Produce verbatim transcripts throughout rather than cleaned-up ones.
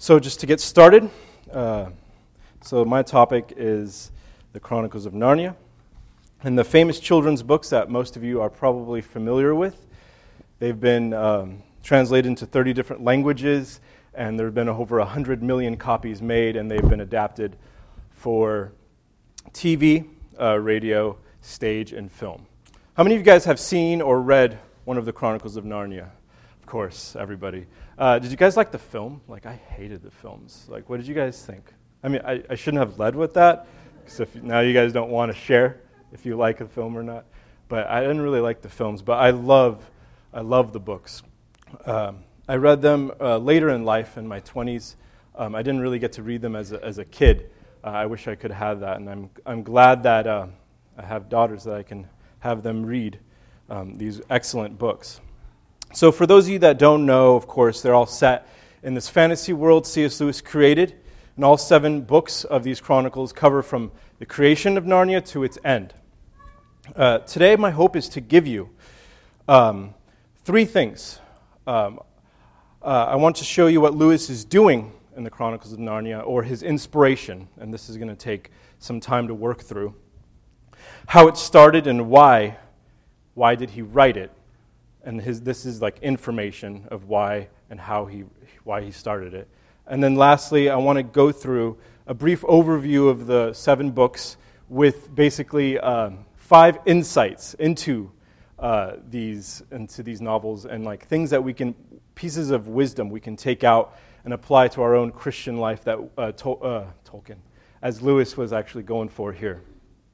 So just to get started, uh, so my topic is the Chronicles of Narnia, and the famous children's books that most of you are probably familiar with. They've been um, translated into thirty different languages, and there have been over one hundred million copies made, and they've been adapted for T V, uh, radio, stage, and film. How many of you guys have seen or read one of the Chronicles of Narnia? Of course, everybody. Uh, did you guys like the film? Like, I hated the films. Like, what did you guys think? I mean, I, I shouldn't have led with that, because if now you guys don't want to share if you like the film or not. But I didn't really like the films, but I love, I love the books. Um, I read them uh, later in life, in my twenties. Um, I didn't really get to read them as a, as a kid. Uh, I wish I could have that, and I'm I'm glad that uh, I have daughters that I can have them read um, these excellent books. So for those of you that don't know, of course, they're all set in this fantasy world C S Lewis created, and all seven books of these chronicles cover from the creation of Narnia to its end. Uh, today, my hope is to give you um, three things. Um, uh, I want to show you what Lewis is doing in the Chronicles of Narnia, or his inspiration, and this is going to take some time to work through. How it started and why. Why did he write it? And his, this is like information of why and how he why he started it. And then lastly, I want to go through a brief overview of the seven books with basically um, five insights into uh, these into these novels, and like things that we can, pieces of wisdom we can take out and apply to our own Christian life that uh, to, uh, Tolkien, as Lewis was actually going for here.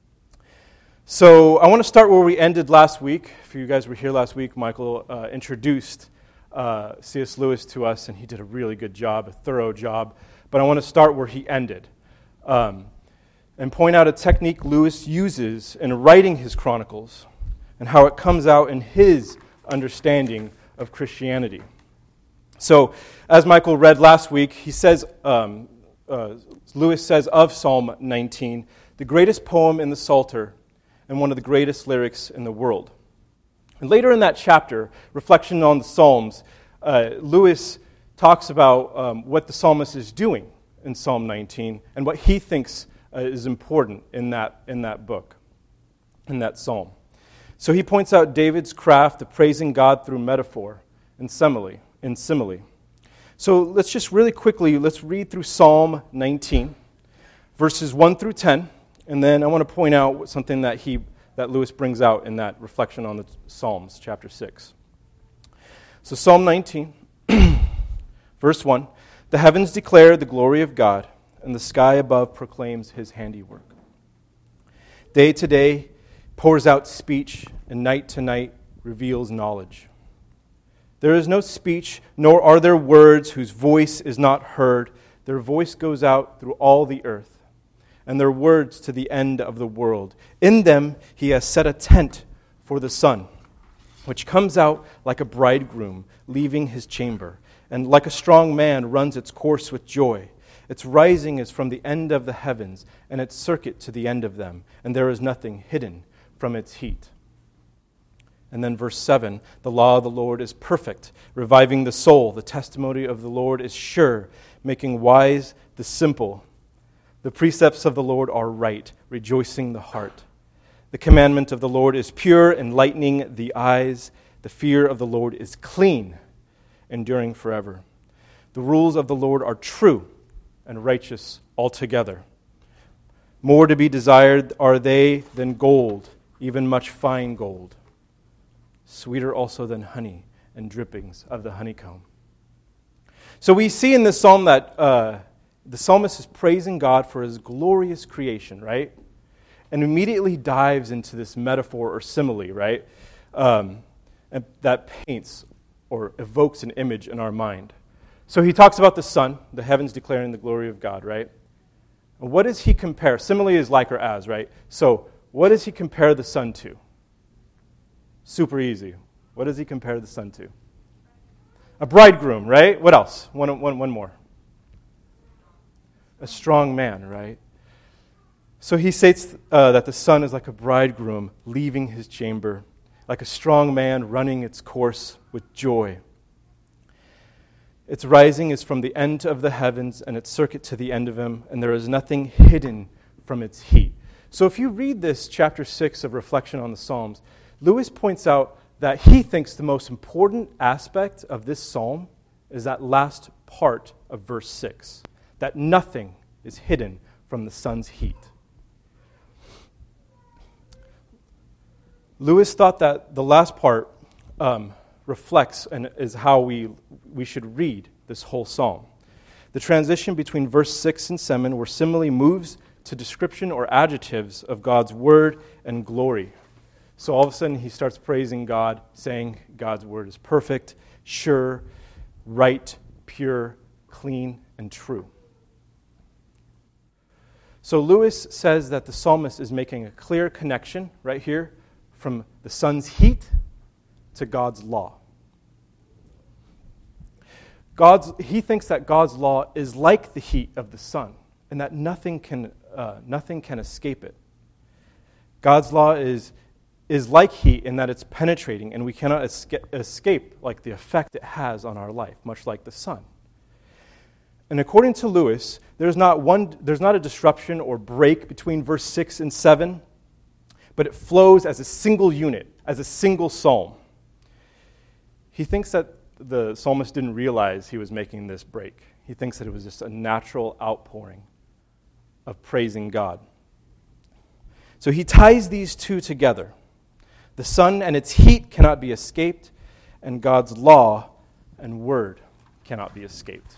So I want to start where we ended last week. If you guys were here last week, Michael uh, introduced uh, C S Lewis to us, and he did a really good job, a thorough job. But I want to start where he ended um, and point out a technique Lewis uses in writing his chronicles and how it comes out in his understanding of Christianity. So as Michael read last week, he says, um, uh, Lewis says of Psalm nineteen, the greatest poem in the Psalter and one of the greatest lyrics in the world. And later in that chapter, Reflection on the Psalms, uh, Lewis talks about um, what the psalmist is doing in Psalm nineteen and what he thinks uh, is important in that in that book, in that psalm. So he points out David's craft of praising God through metaphor and simile. And simile. So let's just really quickly, let's read through Psalm nineteen, verses one through ten. And then I want to point out something that he that Lewis brings out in that Reflection on the Psalms, chapter six. So Psalm nineteen, verse one, the heavens declare the glory of God, and the sky above proclaims his handiwork. Day to day pours out speech, and night to night reveals knowledge. There is no speech, nor are there words whose voice is not heard. Their voice goes out through all the earth, and their words to the end of the world. In them he has set a tent for the sun, which comes out like a bridegroom leaving his chamber, and like a strong man runs its course with joy. Its rising is from the end of the heavens, and its circuit to the end of them, and there is nothing hidden from its heat. And then verse seven, the law of the Lord is perfect, reviving the soul. The testimony of the Lord is sure, making wise the simple. The precepts of the Lord are right, rejoicing the heart. The commandment of the Lord is pure, enlightening the eyes. The fear of the Lord is clean, enduring forever. The rules of the Lord are true and righteous altogether. More to be desired are they than gold, even much fine gold. Sweeter also than honey and drippings of the honeycomb. So we see in this psalm that uh, the psalmist is praising God for his glorious creation, right? And immediately dives into this metaphor or simile, right? Um, and that paints or evokes an image in our mind. So he talks about the sun, the heavens declaring the glory of God, right? And what does he compare? Simile is like or as, right? So what does he compare the sun to? Super easy. What does he compare the sun to? A bridegroom, right? What else? One, one, one more. A strong man, right? So he states uh, that the sun is like a bridegroom leaving his chamber, like a strong man running its course with joy. Its rising is from the end of the heavens, and its circuit to the end of them, and there is nothing hidden from its heat. So if you read this chapter six of Reflection on the Psalms, Lewis points out that he thinks the most important aspect of this psalm is that last part of verse six, that nothing is hidden from the sun's heat. Lewis thought that the last part um, reflects and is how we we should read this whole psalm. The transition between verse six and seven, where simile moves to description or adjectives of God's word and glory. So all of a sudden he starts praising God, saying God's word is perfect, sure, right, pure, clean, and true. So Lewis says that the psalmist is making a clear connection right here from the sun's heat to God's law. God's, he thinks that God's law is like the heat of the sun, and that nothing can uh, nothing can escape it. God's law is is like heat in that it's penetrating, and we cannot escape, escape like the effect it has on our life, much like the sun. And according to Lewis, there's not one there's not a disruption or break between verse six and seven, but it flows as a single unit, as a single psalm. He thinks that the psalmist didn't realize he was making this break. He thinks that it was just a natural outpouring of praising God. So he ties these two together. The sun and its heat cannot be escaped, and God's law and word cannot be escaped.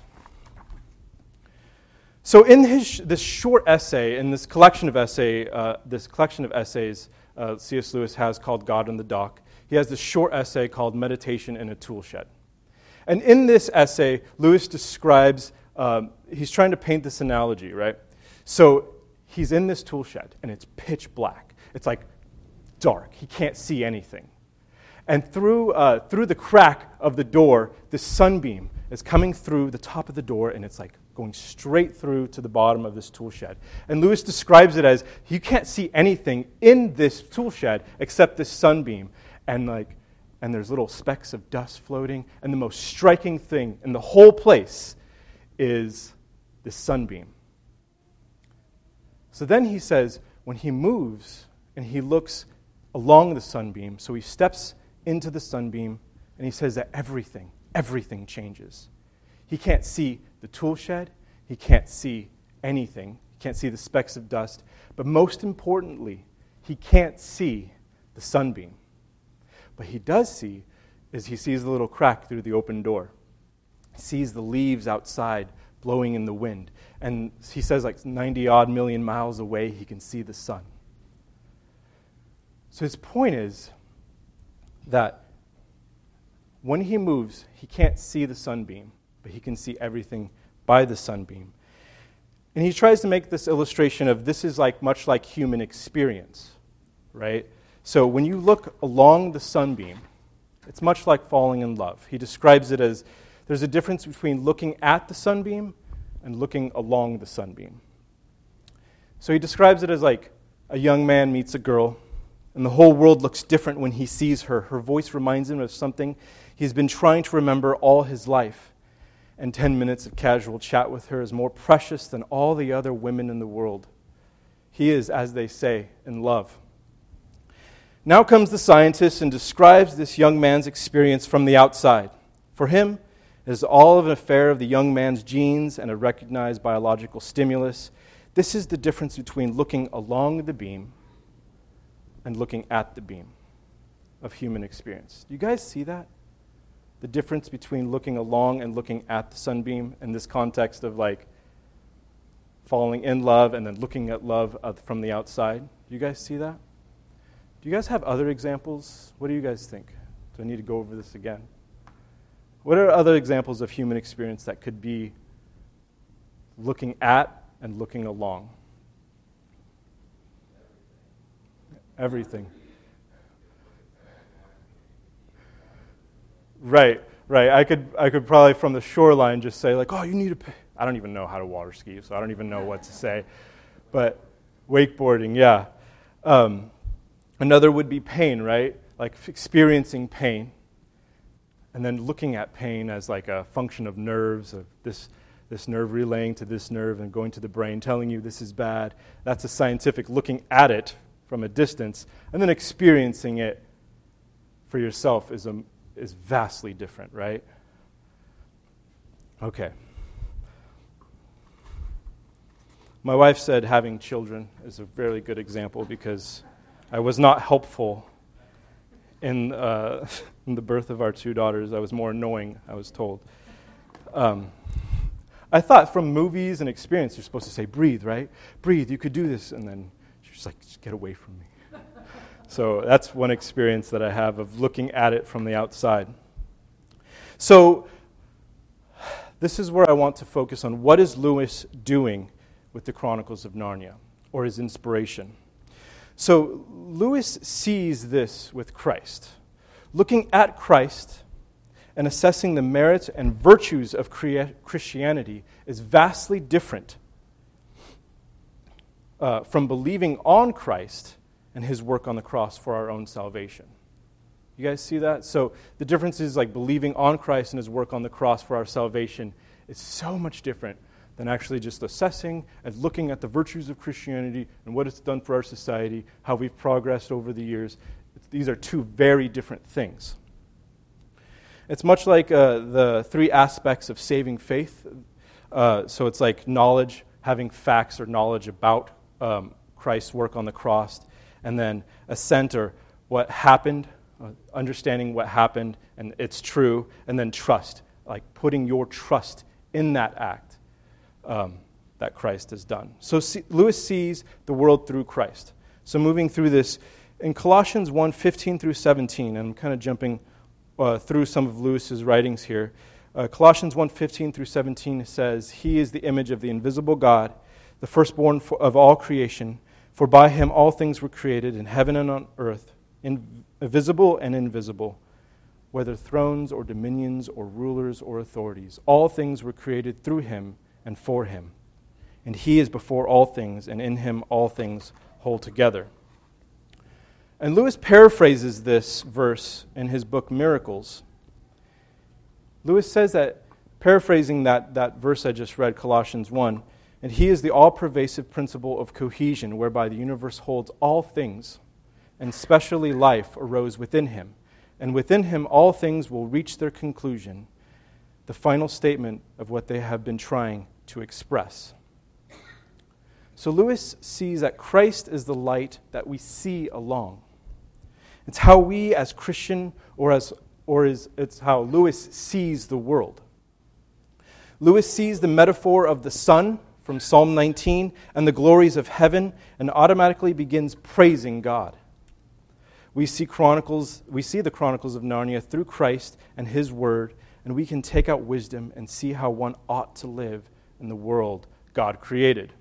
So in his this short essay, in this collection of essay, uh, this collection of essays uh, C S Lewis has called God in the Dock, he has this short essay called Meditation in a Toolshed. And in this essay, Lewis describes, um, he's trying to paint this analogy, right? So he's in this tool shed, and it's pitch black. It's like dark. He can't see anything. And through uh, through the crack of the door, the sunbeam is coming through the top of the door, and it's like going straight through to the bottom of this tool shed. And Lewis describes it as, you can't see anything in this tool shed except this sunbeam. And like, and there's little specks of dust floating, and the most striking thing in the whole place is this sunbeam. So then he says, when he moves and he looks along the sunbeam, so he steps into the sunbeam, and he says that everything, everything changes. He can't see the tool shed, he can't see anything, he can't see the specks of dust, but most importantly, he can't see the sunbeam. What he does see is he sees the little crack through the open door. He sees the leaves outside blowing in the wind. And he says like ninety odd million miles away, he can see the sun. So his point is that when he moves, he can't see the sunbeam, but he can see everything by the sunbeam. And he tries to make this illustration of this is like much like human experience, right? So when you look along the sunbeam, it's much like falling in love. He describes it as there's a difference between looking at the sunbeam and looking along the sunbeam. So he describes it as like a young man meets a girl, and the whole world looks different when he sees her. Her voice reminds him of something he's been trying to remember all his life. And ten minutes of casual chat with her is more precious than all the other women in the world. He is, as they say, in love. Now comes the scientist and describes this young man's experience from the outside. For him, it is all of an affair of the young man's genes and a recognized biological stimulus. This is the difference between looking along the beam and looking at the beam of human experience. Do you guys see that? The difference between looking along and looking at the sunbeam in this context of like falling in love and then looking at love from the outside. Do you guys see that? Do you guys have other examples? What do you guys think? Do I need to go over this again? What are other examples of human experience that could be looking at and looking along? Everything. Right, right. I could I could probably from the shoreline just say like, oh, you need to pay. I don't even know how to water ski, so I don't even know what to say. But wakeboarding, yeah. Um, Another would be pain, right? Like experiencing pain. and then looking at pain as like a function of nerves, of this, this nerve relaying to this nerve and going to the brain, telling you this is bad. That's a scientific looking at it from a distance, and then experiencing it for yourself is, a, is vastly different, right? Okay. My wife said having children is a very good example because I was not helpful in, uh, in the birth of our two daughters. I was more annoying, I was told. Um, I thought from movies and experience, you're supposed to say, breathe, right? Breathe, you could do this. And then she's like, just get away from me. So that's one experience that I have of looking at it from the outside. So this is where I want to focus on what is Lewis doing with the Chronicles of Narnia, or his inspiration. So Lewis sees this with Christ. Looking at Christ and assessing the merits and virtues of Christianity is vastly different uh, from believing on Christ and his work on the cross for our own salvation. You guys see that? So the difference is like believing on Christ and his work on the cross for our salvation is so much different than actually just assessing and looking at the virtues of Christianity and what it's done for our society, how we've progressed over the years. These are two very different things. It's much like uh, the three aspects of saving faith. Uh, so it's like knowledge, having facts or knowledge about um, Christ's work on the cross, and then assent, or what happened, uh, understanding what happened and it's true, and then trust, like putting your trust in that act. Um, that Christ has done. So see, Lewis sees the world through Christ. So moving through this, in Colossians one, fifteen through seventeen, and I'm kind of jumping uh, through some of Lewis's writings here. Uh, Colossians one, fifteen through seventeen says, He is the image of the invisible God, the firstborn for, of all creation, for by him all things were created in heaven and on earth, in, visible and invisible, whether thrones or dominions or rulers or authorities. All things were created through him and for him. And he is before all things, and in him all things hold together. And Lewis paraphrases this verse in his book Miracles. Lewis says that, paraphrasing that, that verse I just read, Colossians one, and he is the all-pervasive principle of cohesion, whereby the universe holds all things, and specially life arose within him. And within him all things will reach their conclusion, the final statement of what they have been trying to express. So Lewis sees that Christ is the light that we see along. It's how we as Christian, or as or is it's how Lewis sees the world. Lewis sees the metaphor of the sun from Psalm nineteen and the glories of heaven, and automatically begins praising God. We see chronicles, we see the Chronicles of Narnia through Christ and his word, and we can take out wisdom and see how one ought to live in the world God created.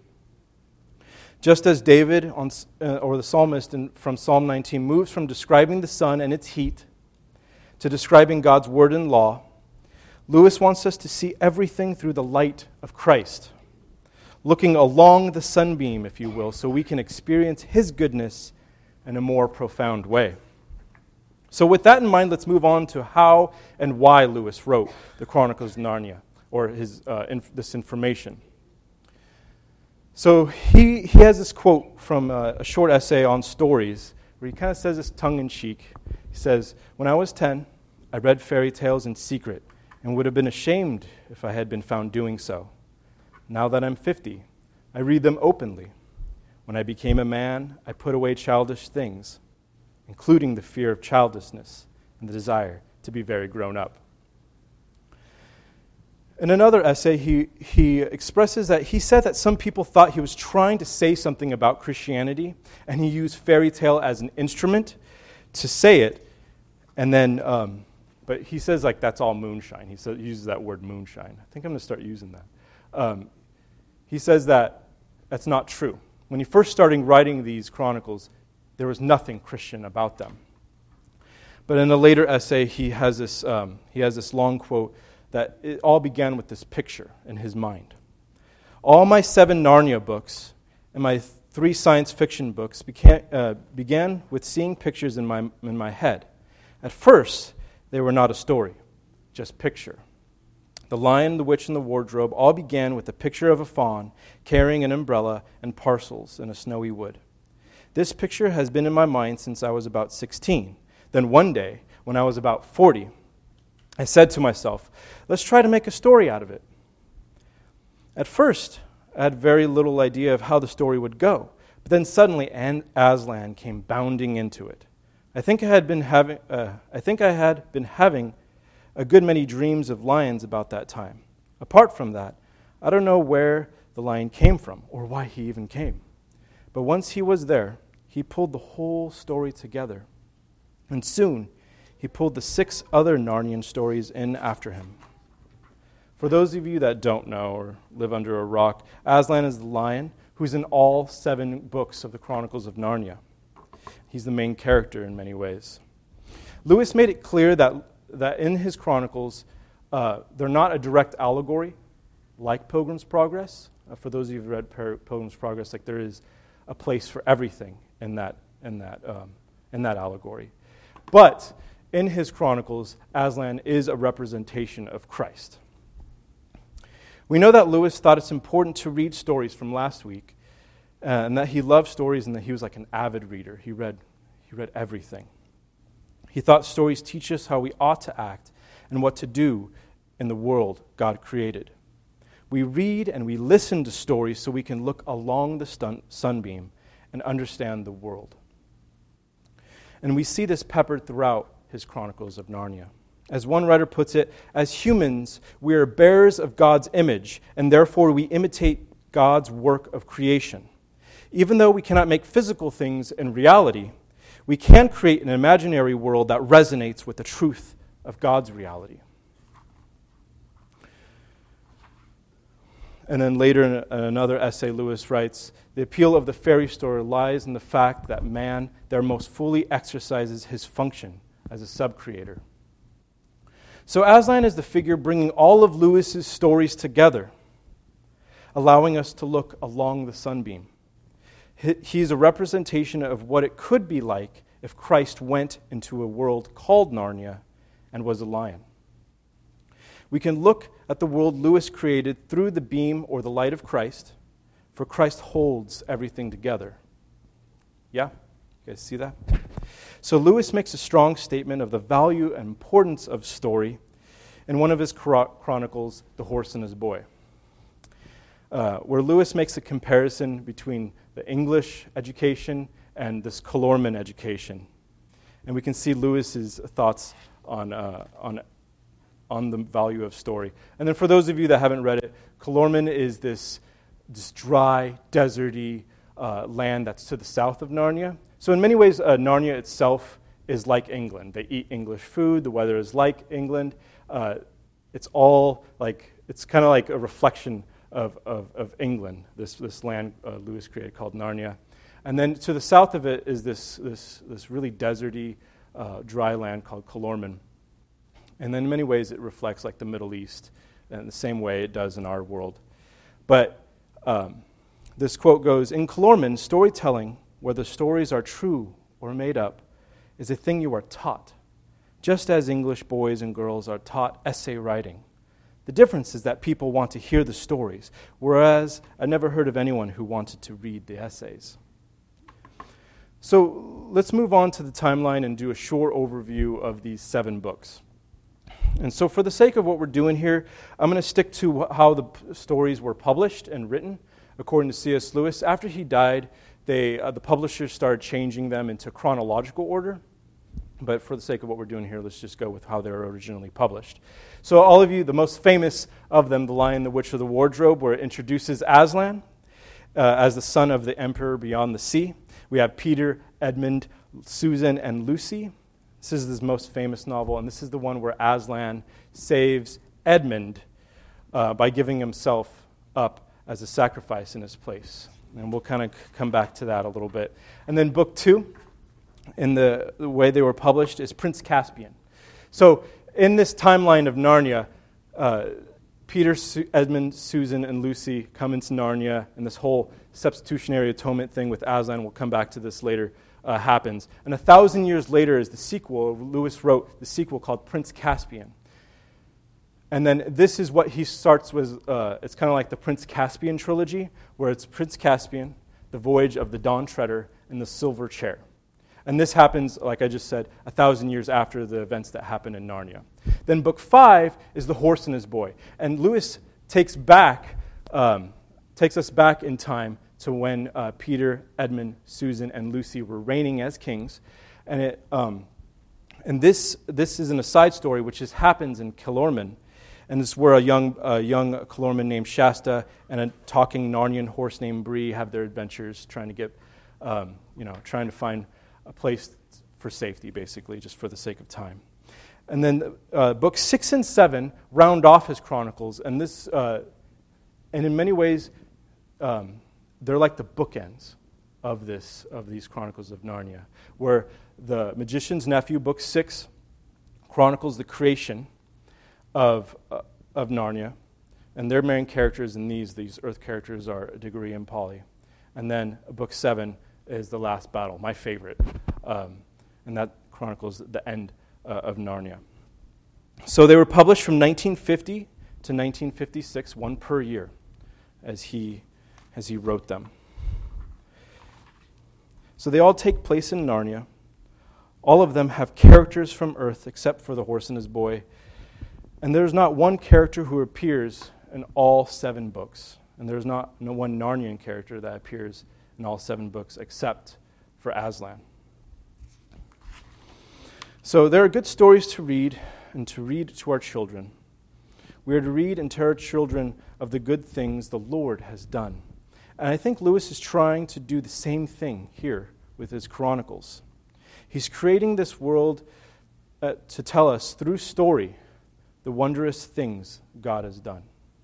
Just as David, on, uh, or the psalmist in, from Psalm nineteen, moves from describing the sun and its heat to describing God's word and law, Lewis wants us to see everything through the light of Christ, looking along the sunbeam, if you will, so we can experience his goodness in a more profound way. So with that in mind, let's move on to how and why Lewis wrote the Chronicles of Narnia, or his uh, inf- this information. So he, he has this quote from a, a short essay on stories, where he kind of says this tongue-in-cheek. He says, "When I was ten, I read fairy tales in secret, and would have been ashamed if I had been found doing so. Now that I'm fifty, I read them openly. When I became a man, I put away childish things, including the fear of childlessness and the desire to be very grown up." In another essay, he, he expresses that he said that some people thought he was trying to say something about Christianity, and he used fairy tale as an instrument to say it, and then, um, but he says like that's all moonshine. He, says, he uses that word moonshine. I think I'm going to start using that. Um, he says that that's not true. When he first started writing these chronicles, there was nothing Christian about them. But in a later essay, he has this um, he has this long quote that it all began with this picture in his mind. All my seven Narnia books and my three science fiction books began, uh, began with seeing pictures in my in my head. At first, they were not a story. just picture. The Lion, the Witch, and the Wardrobe all began with a picture of a fawn carrying an umbrella and parcels in a snowy wood. This picture has been in my mind since I was about sixteen. Then one day, when I was about forty, I said to myself, let's try to make a story out of it. At first, I had very little idea of how the story would go, but then suddenly Aslan came bounding into it. I think I had been having, uh, I think I had been having a good many dreams of lions about that time. Apart from that, I don't know where the lion came from or why he even came. But once he was there, he pulled the whole story together. And soon, he pulled the six other Narnian stories in after him. For those of you that don't know or live under a rock, Aslan is the lion who's in all seven books of the Chronicles of Narnia. He's the main character in many ways. Lewis made it clear that, that in his chronicles, uh, they're not a direct allegory like Pilgrim's Progress. Uh, for those of you who've read Pilgrim's Progress, like there is a place for everything in that, in that, um, in that allegory. But in his chronicles, Aslan is a representation of Christ. We know that Lewis thought it's important to read stories from last week, uh, and that he loved stories and that he was like an avid reader. He read, he read everything. He thought stories teach us how we ought to act and what to do in the world God created. We read and we listen to stories so we can look along the stun- sunbeam and understand the world. And we see this peppered throughout his Chronicles of Narnia. As one writer puts it, as humans, we are bearers of God's image, and therefore we imitate God's work of creation. Even though we cannot make physical things in reality, we can create an imaginary world that resonates with the truth of God's reality. And then later in another essay, Lewis writes, the appeal of the fairy story lies in the fact that man there most fully exercises his function as a sub-creator. So Aslan is the figure bringing all of Lewis's stories together, allowing us to look along the sunbeam. He's a representation of what it could be like if Christ went into a world called Narnia and was a lion. We can look at the world Lewis created through the beam or the light of Christ, for Christ holds everything together. Yeah? You guys see that? So Lewis makes a strong statement of the value and importance of story in one of his chronicles, The Horse and His Boy, uh, where Lewis makes a comparison between the English education and this Calorman education. And we can see Lewis's thoughts on, uh, on, on the value of story. And then for those of you that haven't read it, Calorman is this, this dry, deserty uh, land that's to the south of Narnia. So in many ways, uh, Narnia itself is like England. They eat English food. The weather is like England. Uh, it's all like, it's kind of like a reflection of, of, of England, this, this land uh, Lewis created called Narnia. And then to the south of it is this, this, this really deserty, uh, dry land called Calorman. And then in many ways it reflects like the Middle East in the same way it does in our world. But um, this quote goes, in Calorman, storytelling, whether stories are true or made up, is a thing you are taught, just as English boys and girls are taught essay writing. The difference is that people want to hear the stories, whereas I never heard of anyone who wanted to read the essays. So let's move on to the timeline and do a short overview of these seven books. And so for the sake of what we're doing here, I'm going to stick to how the p- stories were published and written. According to C S Lewis, after he died, they, uh, the publishers started changing them into chronological order. But for the sake of what we're doing here, let's just go with how they were originally published. So all of you, the most famous of them, The Lion, the Witch, or the Wardrobe, where it introduces Aslan uh, as the son of the emperor beyond the sea. We have Peter, Edmund, Susan, and Lucy. This is his most famous novel, and this is the one where Aslan saves Edmund uh, by giving himself up as a sacrifice in his place. And we'll kind of come back to that a little bit. And then book two, in the, the way they were published, is Prince Caspian. So in this timeline of Narnia, uh, Peter, Su- Edmund, Susan, and Lucy come into Narnia, and this whole substitutionary atonement thing with Aslan, we'll come back to this later, uh, happens. And a thousand years later is the sequel. Lewis wrote the sequel called Prince Caspian. And then this is what he starts with. Uh, it's kind of like the Prince Caspian trilogy, where it's Prince Caspian, the Voyage of the Dawn Treader, and the Silver Chair. And this happens, like I just said, a thousand years after the events that happened in Narnia. Then book five is The Horse and His Boy. And Lewis takes back, um, takes us back in time to when uh, Peter, Edmund, Susan, and Lucy were reigning as kings. And it, um, and this this is in a side story, which is, happens in Kilorman. And this is where a young a young Kilorman named Shasta and a talking Narnian horse named Bree have their adventures, trying to get, um, you know, trying to find a place for safety, basically, just for the sake of time. And then uh, books six and seven round off his chronicles, and this, uh, and in many ways, um, they're like the bookends of this of these Chronicles of Narnia, where the Magician's Nephew, book six, chronicles the creation of uh, of Narnia, and their main characters in these these Earth characters are Diggory and Polly, and then book seven is the last battle, my favorite, um, and that chronicles the end uh, of Narnia. So they were published from nineteen fifty to nineteen fifty-six, one per year, as he as he wrote them. So they all take place in Narnia. All of them have characters from Earth, except for the horse and his boy. And there's not one character who appears in all seven books. And there's not no one Narnian character that appears in all seven books, except for Aslan. So there are good stories to read, and to read to our children. We are to read and tell our children of the good things the Lord has done. And I think Lewis is trying to do the same thing here with his chronicles. He's creating this world uh, to tell us through story the wondrous things God has done.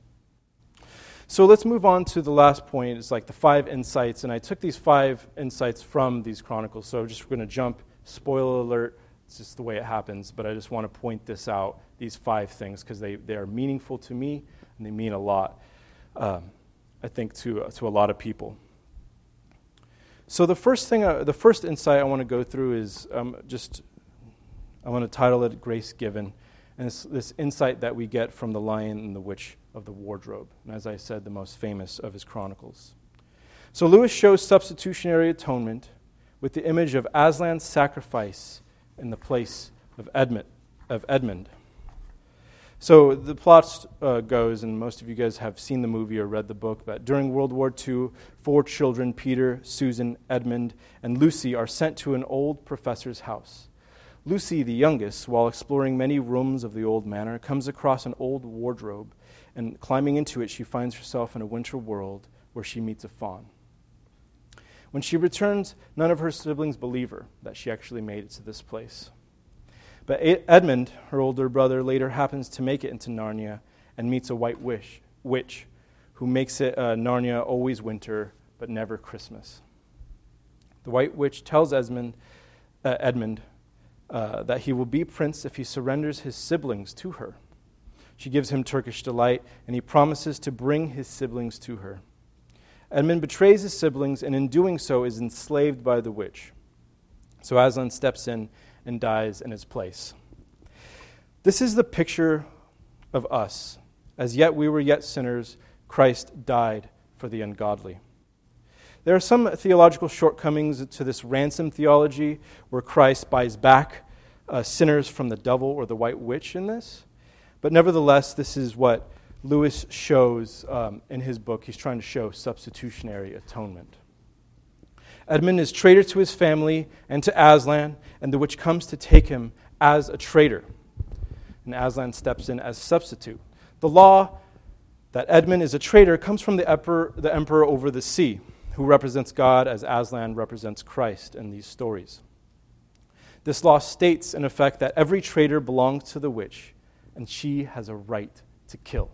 So let's move on to the last point. It's like the five insights, and I took these five insights from these chronicles. So I'm just going to jump, spoiler alert, it's just the way it happens, but I just want to point this out, these five things, because they, they are meaningful to me, and they mean a lot, um, I think, to, uh, to a lot of people. So the first thing, uh, the first insight I want to go through is um, just, I want to title it Grace Given. And it's this insight that we get from The Lion and the Witch of the Wardrobe. And as I said, the most famous of his chronicles. So Lewis shows substitutionary atonement with the image of Aslan's sacrifice in the place of Edmund. Of Edmund. So the plot uh, goes, and most of you guys have seen the movie or read the book, that during World War Two, four children, Peter, Susan, Edmund, and Lucy, are sent to an old professor's house. Lucy, the youngest, while exploring many rooms of the old manor, comes across an old wardrobe, and climbing into it, she finds herself in a winter world where she meets a faun. When she returns, none of her siblings believe her that she actually made it to this place. But Edmund, her older brother, later happens to make it into Narnia and meets a white witch, witch who makes it uh, Narnia always winter, but never Christmas. The white witch tells Esmond, uh, Edmund Uh, that he will be prince if he surrenders his siblings to her. She gives him Turkish delight, and he promises to bring his siblings to her. Edmund betrays his siblings, and in doing so is enslaved by the witch. So Aslan steps in and dies in his place. This is the picture of us. As yet we were yet sinners, Christ died for the ungodly. There are some theological shortcomings to this ransom theology where Christ buys back uh, sinners from the devil or the white witch in this. But nevertheless, this is what Lewis shows um, in his book. He's trying to show substitutionary atonement. Edmund is traitor to his family and to Aslan, and the witch comes to take him as a traitor. And Aslan steps in as substitute. The law that Edmund is a traitor comes from the emperor, the emperor over the sea, who represents God as Aslan represents Christ in these stories. This law states, in effect, that every traitor belongs to the witch, and she has a right to kill.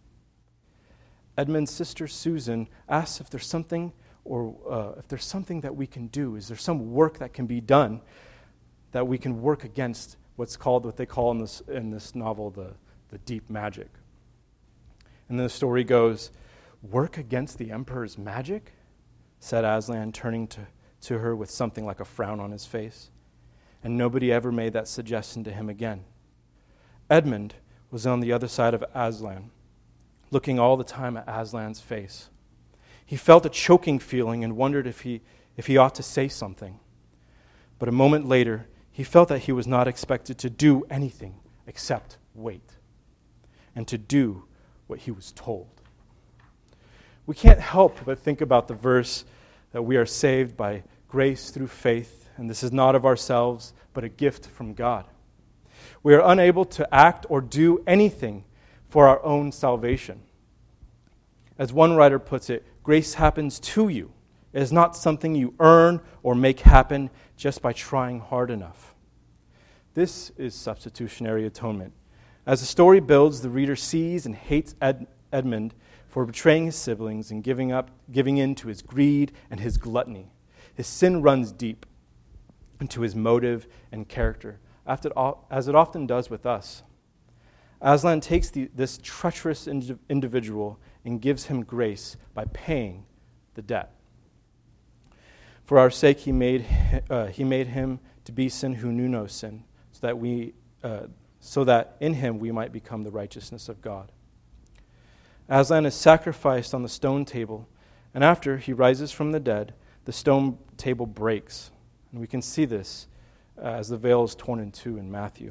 Edmund's sister Susan asks if there's something, or uh, if there's something that we can do. Is there some work that can be done that we can work against what's called, what they call in this in this novel, the, the deep magic? And then the story goes, "Work against the emperor's magic?" said Aslan, turning to, to her with something like a frown on his face. And nobody ever made that suggestion to him again. Edmund was on the other side of Aslan, looking all the time at Aslan's face. He felt a choking feeling and wondered if he, if he ought to say something. But a moment later, he felt that he was not expected to do anything except wait, and to do what he was told. We can't help but think about the verse that we are saved by grace through faith, and this is not of ourselves, but a gift from God. We are unable to act or do anything for our own salvation. As one writer puts it, grace happens to you. It is not something you earn or make happen just by trying hard enough. This is substitutionary atonement. As the story builds, the reader sees and hates Ed- Edmund for betraying his siblings and giving up, giving in to his greed and his gluttony. His sin runs deep into his motive and character, after all, as it often does with us. Aslan takes the, this treacherous ind- individual and gives him grace by paying the debt. For our sake, he made uh, he made him to be sin who knew no sin, so that we uh, so that in him we might become the righteousness of God. Aslan is sacrificed on the stone table, and after he rises from the dead, the stone table breaks, and we can see this uh, as the veil is torn in two in Matthew.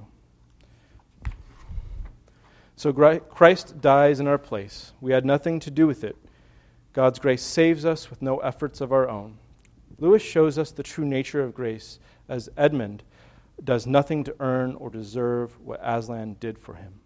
So Christ dies in our place. We had nothing to do with it. God's grace saves us with no efforts of our own. Lewis shows us the true nature of grace, as Edmund does nothing to earn or deserve what Aslan did for him.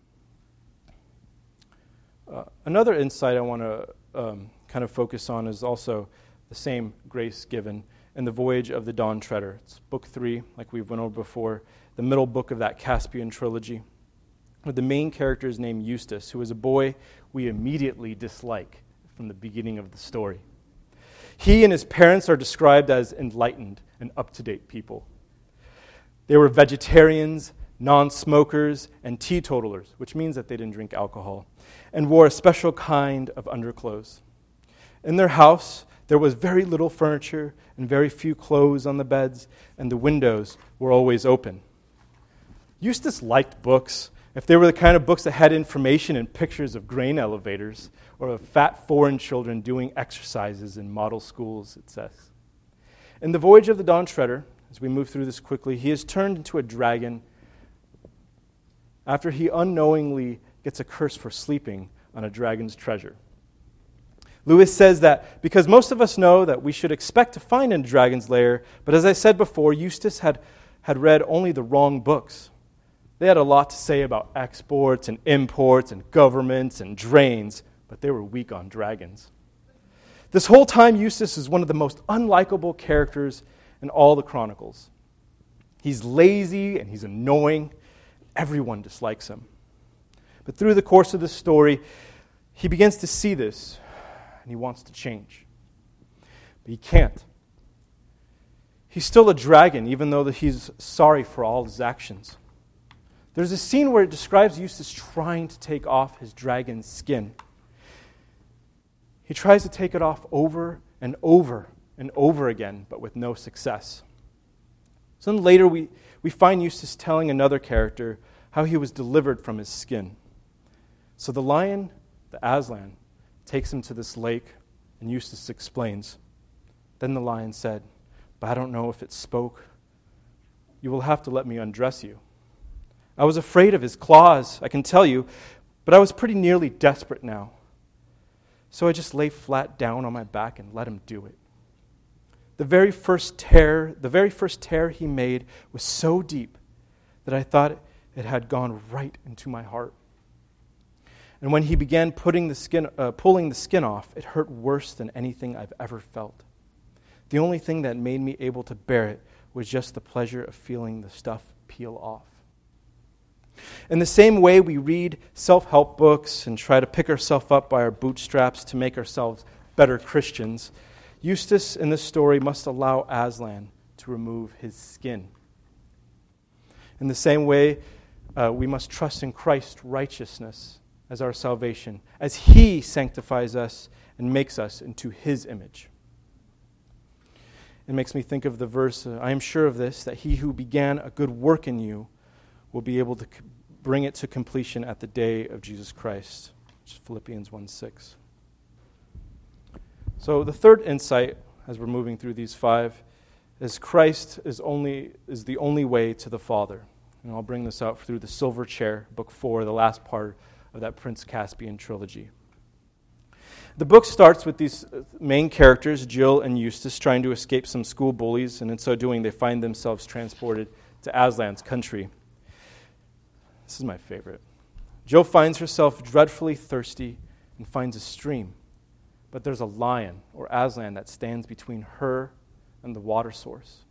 Uh, another insight I want to um, kind of focus on is also the same grace given in The Voyage of the Dawn Treader. It's book three, like we've went over before, the middle book of that Caspian trilogy, with the main character is named Eustace, who is a boy we immediately dislike from the beginning of the story. He and his parents are described as enlightened and up-to-date people. They were vegetarians, non-smokers, and teetotalers, which means that they didn't drink alcohol, and wore a special kind of underclothes. In their house, there was very little furniture and very few clothes on the beds, and the windows were always open. Eustace liked books, if they were the kind of books that had information and pictures of grain elevators or of fat foreign children doing exercises in model schools, it says. In The Voyage of the Dawn Treader, as we move through this quickly, he is turned into a dragon after he unknowingly gets a curse for sleeping on a dragon's treasure. Lewis says that because most of us know that we should expect to find in a dragon's lair, but as I said before, Eustace had, had read only the wrong books. They had a lot to say about exports and imports and governments and drains, but they were weak on dragons. This whole time, Eustace is one of the most unlikable characters in all the Chronicles. He's lazy and he's annoying. Everyone dislikes him. But through the course of the story, he begins to see this, and he wants to change. But he can't. He's still a dragon, even though he's sorry for all his actions. There's a scene where it describes Eustace trying to take off his dragon's skin. He tries to take it off over and over and over again, but with no success. So then later we, we find Eustace telling another character how he was delivered from his skin. So the lion, the Aslan, takes him to this lake, and Eustace explains. Then the lion said, "But I don't know if it spoke. You will have to let me undress you. I was afraid of his claws, I can tell you, but I was pretty nearly desperate now. So I just lay flat down on my back and let him do it. The very first tear, the very first tear he made was so deep that I thought it had gone right into my heart. And when he began putting the skin, uh, pulling the skin off, it hurt worse than anything I've ever felt. The only thing that made me able to bear it was just the pleasure of feeling the stuff peel off." In the same way we read self-help books and try to pick ourselves up by our bootstraps to make ourselves better Christians, Eustace in this story must allow Aslan to remove his skin. In the same way, uh, we must trust in Christ's righteousness as our salvation, as he sanctifies us and makes us into his image. It makes me think of the verse, uh, I am sure of this, that he who began a good work in you will be able to bring it to completion at the day of Jesus Christ, which is Philippians one six. So the third insight, as we're moving through these five, is Christ is only is the only way to the Father. And I'll bring this out through the Silver Chair, book four, the last part of that Prince Caspian trilogy. The book starts with these main characters, Jill and Eustace, trying to escape some school bullies, and in so doing, they find themselves transported to Aslan's country. This is my favorite. Jill finds herself dreadfully thirsty and finds a stream, but there's a lion, or Aslan, that stands between her and the water source.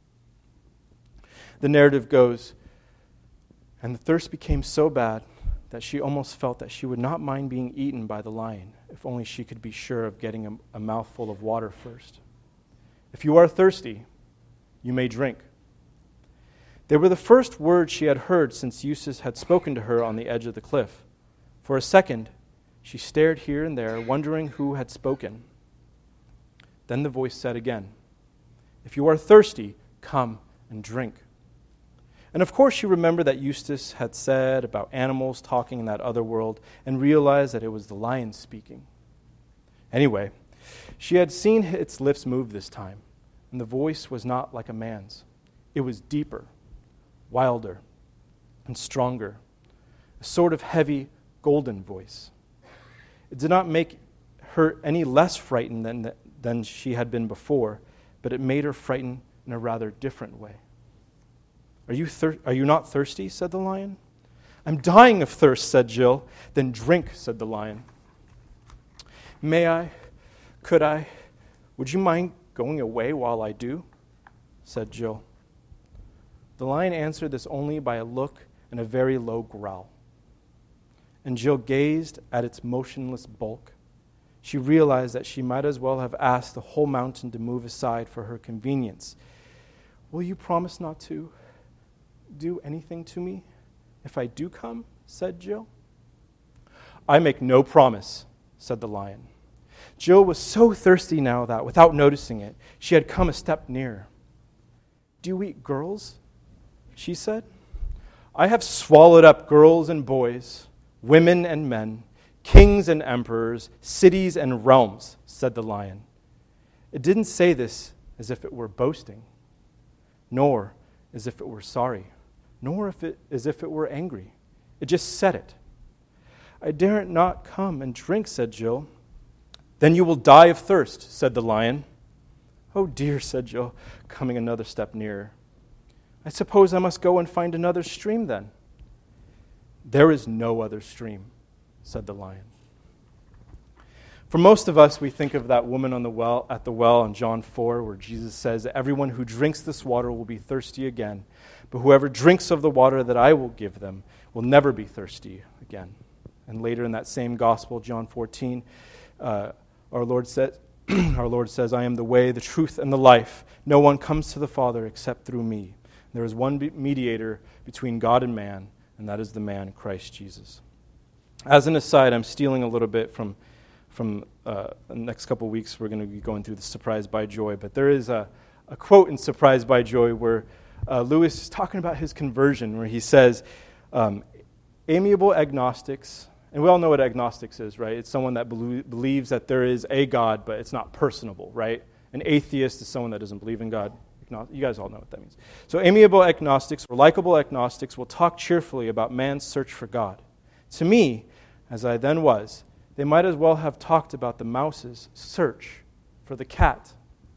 The narrative goes, and the thirst became so bad that she almost felt that she would not mind being eaten by the lion, if only she could be sure of getting a, a mouthful of water first. If you are thirsty, you may drink. They were the first words she had heard since Eustace had spoken to her on the edge of the cliff. For a second, she stared here and there, wondering who had spoken. Then the voice said again, "If you are thirsty, come and drink." And of course she remembered that Eustace had said about animals talking in that other world and realized that it was the lion speaking. Anyway, she had seen its lips move this time, and the voice was not like a man's. It was deeper, wilder, and stronger, a sort of heavy, golden voice. It did not make her any less frightened than, than she had been before, but it made her frightened in a rather different way. Are you thir- are you not thirsty? Said the lion. I'm dying of thirst, said Jill. Then drink, said the lion. May I? Could I? Would you mind going away while I do? Said Jill. The lion answered this only by a look and a very low growl. And Jill gazed at its motionless bulk. She realized that she might as well have asked the whole mountain to move aside for her convenience. Will you promise not to do anything to me if I do come? Said Jill. I make no promise, said the lion. Jill was so thirsty now that, without noticing it, she had come a step nearer. Do you eat girls? She said. I have swallowed up girls and boys, women and men, kings and emperors, cities and realms, said the lion. It didn't say this as if it were boasting, nor as if it were sorry, nor if it, as if it were angry. It just said it. I daren't not come and drink, said Jill. Then you will die of thirst, said the lion. Oh dear, said Jill, coming another step nearer. I suppose I must go and find another stream then. There is no other stream, said the lion. For most of us, we think of that woman on the well at the well in John four, where Jesus says, everyone who drinks this water will be thirsty again, but whoever drinks of the water that I will give them will never be thirsty again. And later in that same gospel, John fourteen, uh, our Lord says, our Lord says, I am the way, the truth, and the life. No one comes to the Father except through me. There is one mediator between God and man, and that is the man, Christ Jesus. As an aside, I'm stealing a little bit from From uh, the next couple of weeks, we're going to be going through the Surprised by Joy. But there is a, a quote in Surprised by Joy where uh, Lewis is talking about his conversion, where he says, um, amiable agnostics, and we all know what agnostics is, right? It's someone that belu- believes that there is a God, but it's not personable, right? An atheist is someone that doesn't believe in God. You guys all know what that means. So amiable agnostics or likable agnostics will talk cheerfully about man's search for God. To me, as I then was, they might as well have talked about the mouse's search for the cat.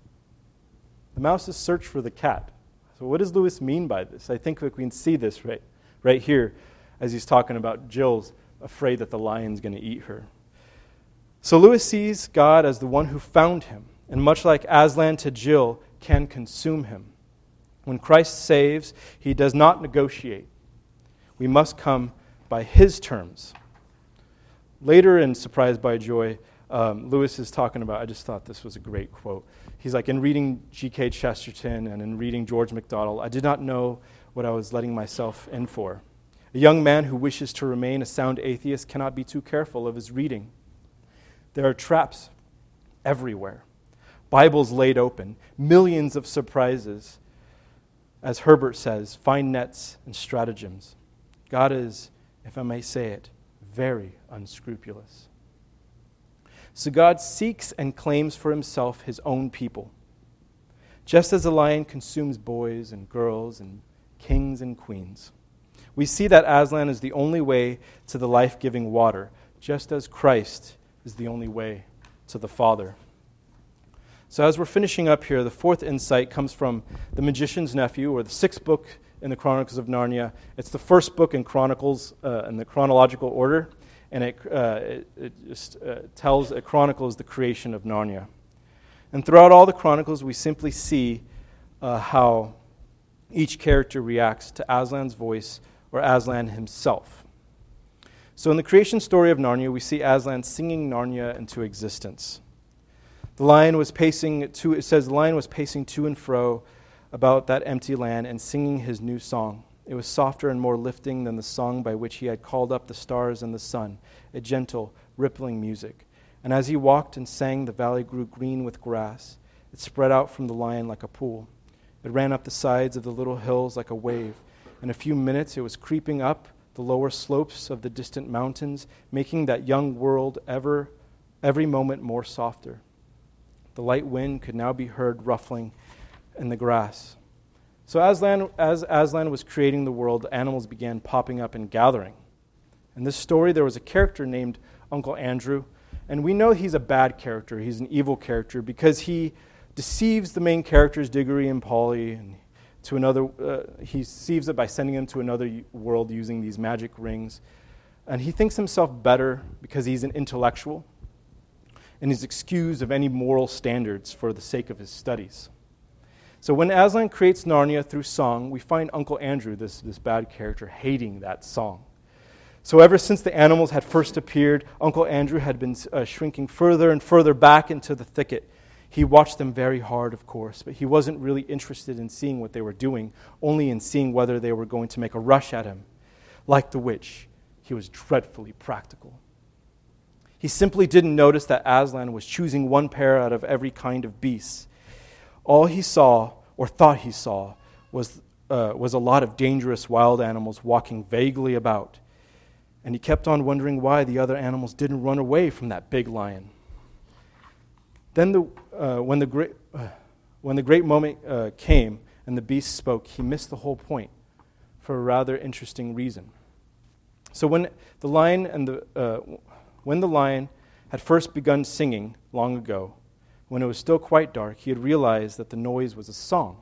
The mouse's search for the cat. So what does Lewis mean by this? I think we can see this right, right here as he's talking about Jill's afraid that the lion's going to eat her. So Lewis sees God as the one who found him, and much like Aslan to Jill, can consume him. When Christ saves, he does not negotiate. We must come by his terms. Later in Surprised by Joy, um, Lewis is talking about, I just thought this was a great quote. He's like, in reading G K Chesterton and in reading George MacDonald, I did not know what I was letting myself in for. A young man who wishes to remain a sound atheist cannot be too careful of his reading. There are traps everywhere. Bibles laid open, millions of surprises. As Herbert says, fine nets and stratagems. God is if I may say it, very unscrupulous. So God seeks and claims for himself his own people. Just as a lion consumes boys and girls and kings and queens, we see that Aslan is the only way to the life-giving water, just as Christ is the only way to the Father. So as we're finishing up here, the fourth insight comes from The Magician's Nephew, or the sixth book in the Chronicles of Narnia. It's the first book in Chronicles uh, in the chronological order, and it, uh, it, it just uh, tells, it chronicles the creation of Narnia. And throughout all the Chronicles, we simply see uh, how each character reacts to Aslan's voice or Aslan himself. So in the creation story of Narnia, we see Aslan singing Narnia into existence. The lion was pacing to, it says the lion was pacing to and fro about that empty land and singing his new song. It was softer and more lifting than the song by which he had called up the stars and the sun, a gentle, rippling music. And as he walked and sang, the valley grew green with grass. It spread out from the lion like a pool. It ran up the sides of the little hills like a wave. In a few minutes, it was creeping up the lower slopes of the distant mountains, making that young world ever, every moment more softer. The light wind could now be heard ruffling in the grass. So Aslan, as Aslan was creating the world, animals began popping up and gathering. In this story, there was a character named Uncle Andrew, and we know he's a bad character. He's an evil character because he deceives the main characters, Diggory and Polly, and to another. Uh, he deceives it by sending them to another world using these magic rings, and he thinks himself better because he's an intellectual, and is excused of any moral standards for the sake of his studies. So when Aslan creates Narnia through song, we find Uncle Andrew, this, this bad character, hating that song. So ever since the animals had first appeared, Uncle Andrew had been uh, shrinking further and further back into the thicket. He watched them very hard, of course, but he wasn't really interested in seeing what they were doing, only in seeing whether they were going to make a rush at him. Like the witch, he was dreadfully practical. He simply didn't notice that Aslan was choosing one pair out of every kind of beast. All he saw, or thought he saw, was, uh, was a lot of dangerous wild animals walking vaguely about. And he kept on wondering why the other animals didn't run away from that big lion. Then, the, uh, when, the great, uh, when the great moment uh, came and the beast spoke, he missed the whole point for a rather interesting reason. So when the lion and the uh, when the lion had first begun singing long ago, when it was still quite dark, he had realized that the noise was a song.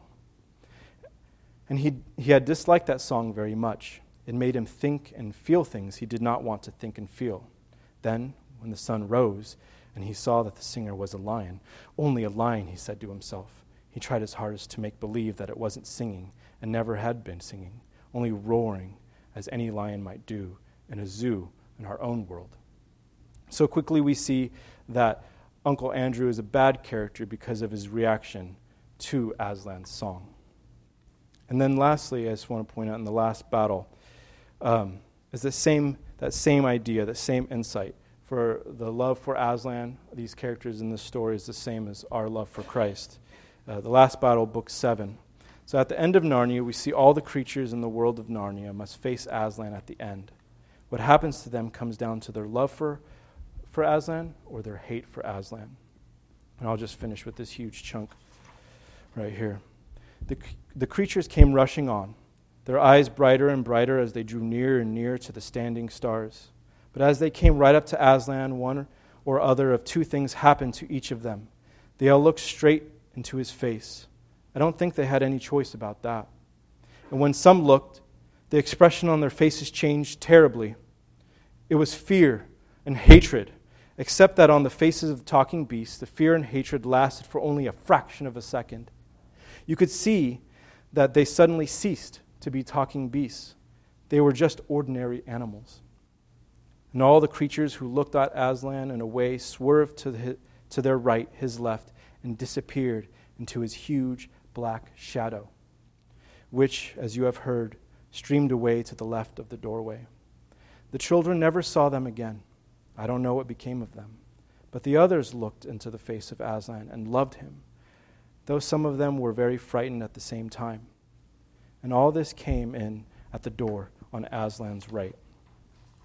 And he he had disliked that song very much. It made him think and feel things he did not want to think and feel. Then, when the sun rose, and he saw that the singer was a lion, only a lion, he said to himself. He tried his hardest to make believe that it wasn't singing, and never had been singing, only roaring, as any lion might do in a zoo in our own world. So quickly we see that Uncle Andrew is a bad character because of his reaction to Aslan's song. And then lastly, I just want to point out in the last battle, um, is the same that same idea, that same insight. For the love for Aslan, these characters in this story, is the same as our love for Christ. Uh, the last battle, book seven. So at the end of Narnia, we see all the creatures in the world of Narnia must face Aslan at the end. What happens to them comes down to their love for, for Aslan or their hate for Aslan. And I'll just finish with this huge chunk right here. The, the creatures came rushing on, their eyes brighter and brighter as they drew nearer and nearer to the standing stars. But as they came right up to Aslan, one or other of two things happened to each of them. They all looked straight into his face. I don't think they had any choice about that. And when some looked, the expression on their faces changed terribly. It was fear and hatred, except that on the faces of the talking beasts, the fear and hatred lasted for only a fraction of a second. You could see that they suddenly ceased to be talking beasts. They were just ordinary animals. And all the creatures who looked at Aslan in a way swerved to, the, to their right, his left, and disappeared into his huge black shadow, which, as you have heard, streamed away to the left of the doorway. The children never saw them again. I don't know what became of them. But the others looked into the face of Aslan and loved him, though some of them were very frightened at the same time. And all this came in at the door on Aslan's right.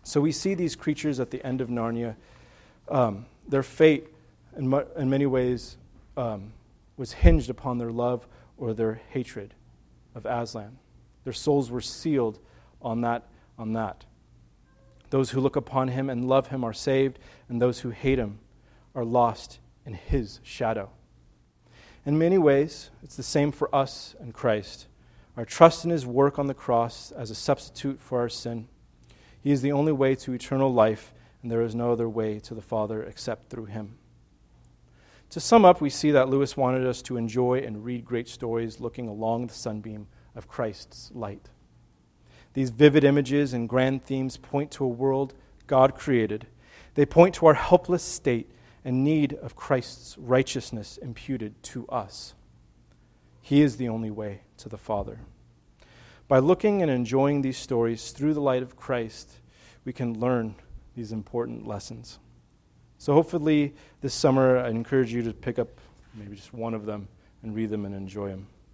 So we see these creatures at the end of Narnia. Um, their fate, in, mu- in many ways, um, was hinged upon their love or their hatred of Aslan. Their souls were sealed on that, on that. Those who look upon him and love him are saved, and those who hate him are lost in his shadow. In many ways, it's the same for us and Christ. Our trust in his work on the cross as a substitute for our sin. He is the only way to eternal life, and there is no other way to the Father except through him. To sum up, we see that Lewis wanted us to enjoy and read great stories looking along the sunbeam of Christ's light. These vivid images and grand themes point to a world God created. They point to our helpless state and need of Christ's righteousness imputed to us. He is the only way to the Father. By looking and enjoying these stories through the light of Christ, we can learn these important lessons. So hopefully this summer I encourage you to pick up maybe just one of them and read them and enjoy them.